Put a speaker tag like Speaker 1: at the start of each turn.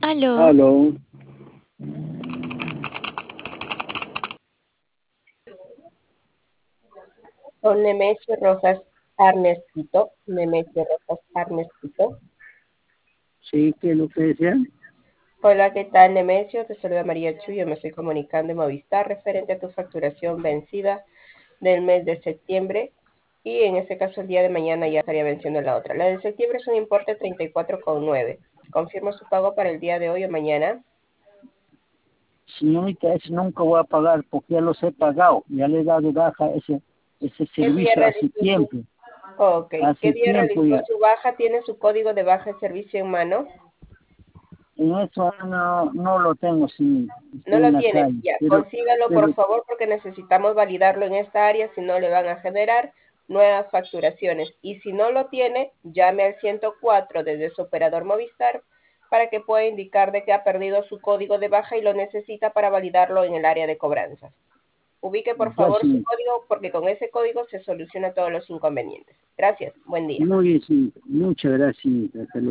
Speaker 1: Aló,
Speaker 2: Aló,
Speaker 3: Con Nemesio Rojas Arnestito. Nemesio Rojas Arnestito.
Speaker 2: sí, ¿qué es lo que desean?
Speaker 3: Hola, ¿qué tal, Nemesio? Te saluda María Chuyo. Me estoy comunicando en Movistar referente a tu facturación vencida del mes de septiembre. Y en este caso, el día de mañana ya estaría venciendo la otra. La de septiembre es un importe 34,9. Confirmo su pago para el día de hoy o mañana.
Speaker 2: Señorita, eso nunca voy a pagar porque ya los he pagado, ya le he dado baja ese
Speaker 3: ¿Qué día
Speaker 2: servicio
Speaker 3: realizó su... Ok, ¿qué
Speaker 2: hace
Speaker 3: día
Speaker 2: tiempo
Speaker 3: realizó
Speaker 2: ya.
Speaker 3: su baja? ¿Tiene su código de baja de servicio en mano?
Speaker 2: En eso no lo tengo, sí,
Speaker 3: No
Speaker 2: estoy en
Speaker 3: lo
Speaker 2: la
Speaker 3: tiene,
Speaker 2: calle,
Speaker 3: ya, consígalo por
Speaker 2: pero
Speaker 3: favor porque necesitamos validarlo en esta área, si no le van a generar nuevas facturaciones. Y si no lo tiene, llame al 104 desde su operador Movistar para que pueda indicar de que ha perdido su código de baja y lo necesita para validarlo en el área de cobranzas. Ubique por
Speaker 2: ya
Speaker 3: favor su
Speaker 2: sí,
Speaker 3: código porque con ese código se soluciona todos los inconvenientes. Gracias, buen día.
Speaker 2: muy bien, sí, muchas gracias. Hasta luego.